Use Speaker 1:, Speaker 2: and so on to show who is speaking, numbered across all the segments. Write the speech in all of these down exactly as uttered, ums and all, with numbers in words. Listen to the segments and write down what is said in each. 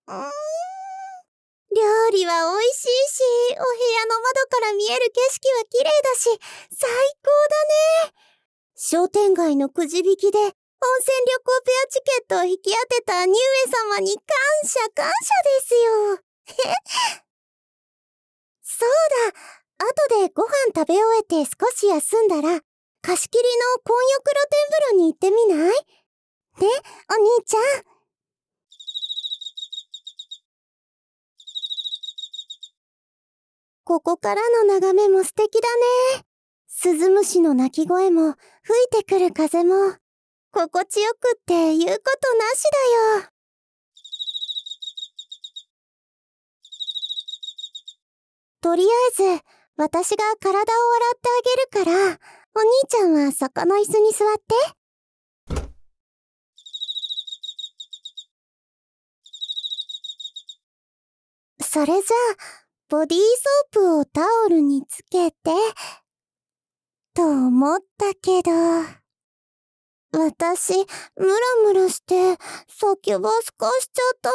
Speaker 1: うーん。料理は美味しいし、お部屋の窓から見える景色は綺麗だし、最高だね。商店街のくじ引きで温泉旅行ペアチケットを引き当てたニューエ様に感謝感謝ですよ。そうだ、後でご飯食べ終えて少し休んだら、貸し切りの混浴露天風呂に行ってみない？ね、お兄ちゃん。ここからの眺めも素敵だね。スズムシの鳴き声も吹いてくる風も心地よくって言うことなしだよ。とりあえず私が体を洗ってあげるから、お兄ちゃんはそこの椅子に座って。それじゃあボディーソープをタオルにつけてと思ったけど、私ムラムラしてサキュバス化しちゃった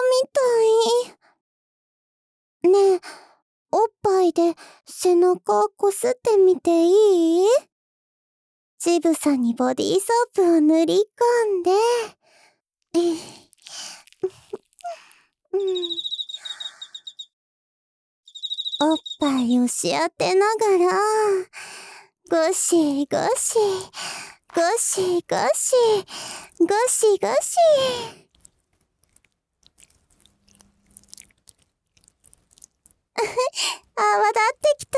Speaker 1: みたい。ねえ、おっぱいで背中こすってみていい？ジブさにボディーソープを塗り込んで、うん、おっぱいをし当てながらゴシゴシゴシゴシゴシゴシ。泡立ってきた。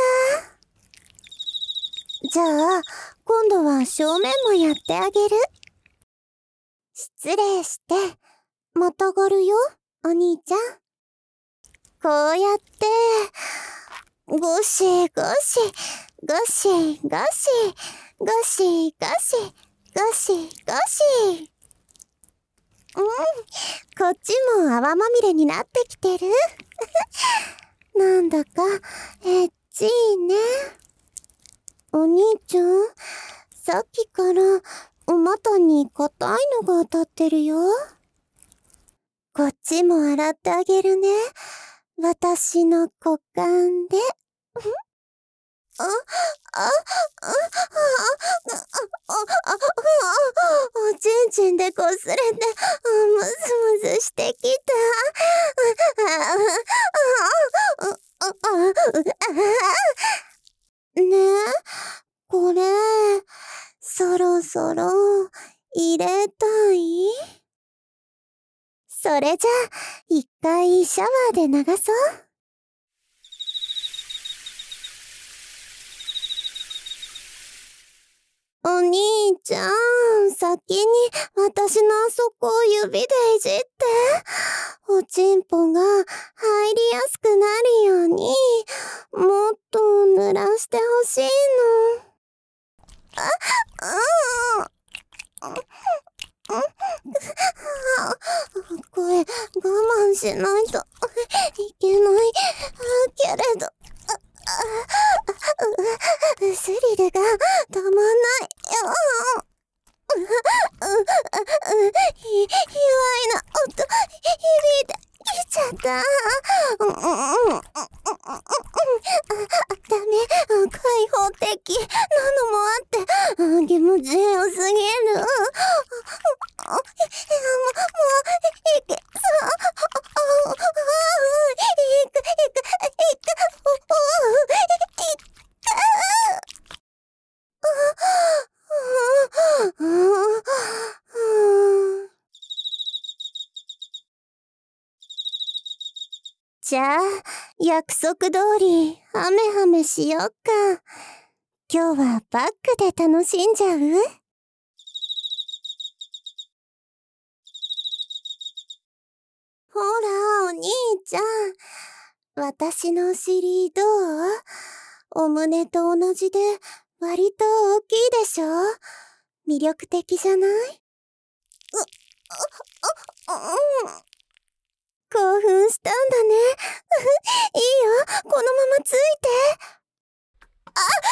Speaker 1: じゃあ今度は正面もやってあげる。失礼して、またがるよお兄ちゃん。こうやってゴシゴシゴシゴシゴシゴシゴシゴシ。うん、こっちも泡まみれになってきてる。なんだかエッチいね。お兄ちゃん、さっきからお股に硬いのが当たってるよ。こっちも洗ってあげるね。私の股間で。あ、あ、あ、あ、あ、あ、あ、おちんちんでこすれて、ムズムズしてきた。ねえ、これ、そろそろ入れたい？それじゃあ、一回シャワーで流そう。お兄ちゃん、先に私のあそこを指でいじって。おちんぽが入りやすくなるように、もっと濡らしてほしいの。あ、うん。これ我慢しないといけないけれど、スリルが止まんないよ。ひ、卑猥な音、響いてきちゃった。ダメ、開放的なのもあって気持ちよすぎる。もう、いけそう。いく、いく、いく、いく、じゃあ、約束通り、ハメハメしよっか。今日はバックで楽しんじゃう？ほら、お兄ちゃん。私のお尻どう？お胸と同じで割と大きいでしょ？魅力的じゃない？う、あ、あ、うん。興奮したんだね。いいよ、このままついて。あ、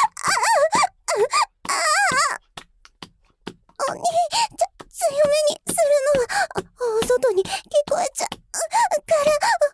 Speaker 1: あ、あ、あ、お兄、ちょ、強めにするのは、お外に聞こえちゃうから、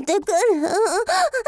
Speaker 1: ってくる。